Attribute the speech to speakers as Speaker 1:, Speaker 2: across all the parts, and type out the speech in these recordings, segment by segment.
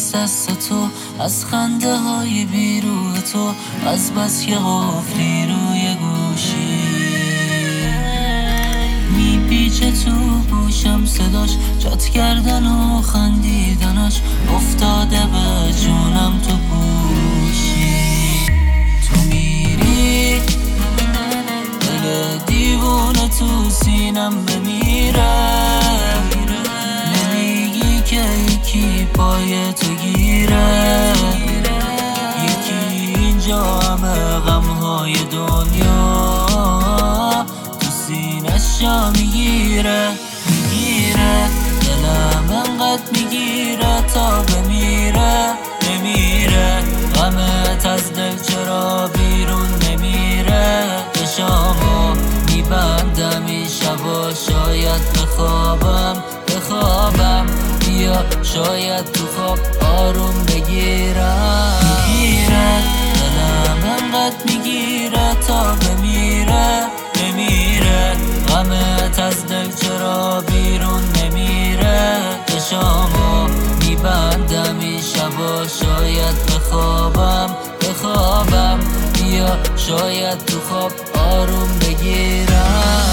Speaker 1: نیست دست تو، از خنده های بیروح تو، از بس که قفلی روی گوشی میپیچه تو گوشم صداش، چت کردن و خندیدنش افتاده به جونم تو گوشی. تو میری دل دیوونه تو سینم بمیره، نمیگی که یکی پای تو گیره، یکی اینجا همه غمهای دنیا تو سینش جا میگیره. دلم انقدر میگیره تا بمیره، نمیره غمت از دل چرا بیرون نمیره. چشامو میبندم این شبا شاید بخوابم، بیا شاید تو خواب آروم بگیرم. دلم انقدر میگیره تا بمیره، نمیره غمت از دل چرا بیرون نمیره. چشامو میبندم این شبا شاید بخوابم، بیا شاید تو خواب آروم بگیرم.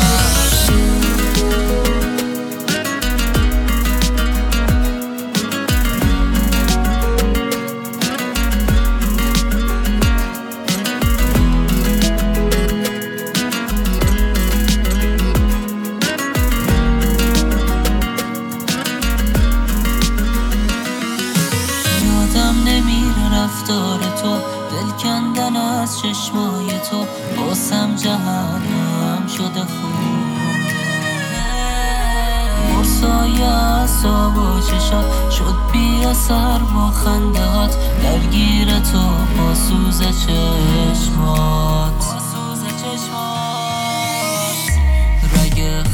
Speaker 1: رفتار تو، دل کندن از چشمای تو، باسم جهنم شده خون. مرسای اعصاب و چشات شد بی اثر با خندهات، درگیر تو با سوز چشمات. رگ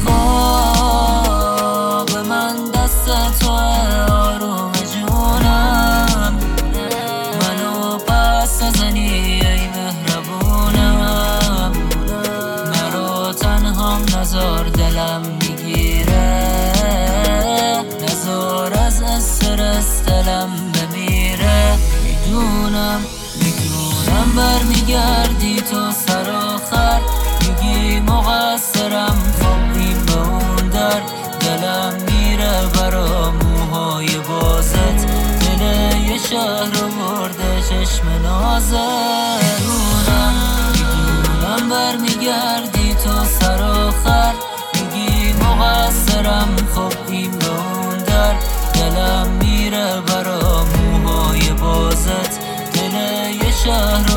Speaker 1: خواب من دست تو آروم جونم، نزنی ای مهربونم، نرو تنهام نزار دلم میگیره، نزار از استرس دلم بمیره. میدونم برمیگردی تو سر آخر، میگی مقصرم خب این به اون در، دلم میره برا موهای بازت، دل یه شهر رو برده چشم نازت. میدونم برمیگردی تو سر آخر، میگی مقصرم خب این به اون در، دلم میره برا موهای بازت، دل یه شهر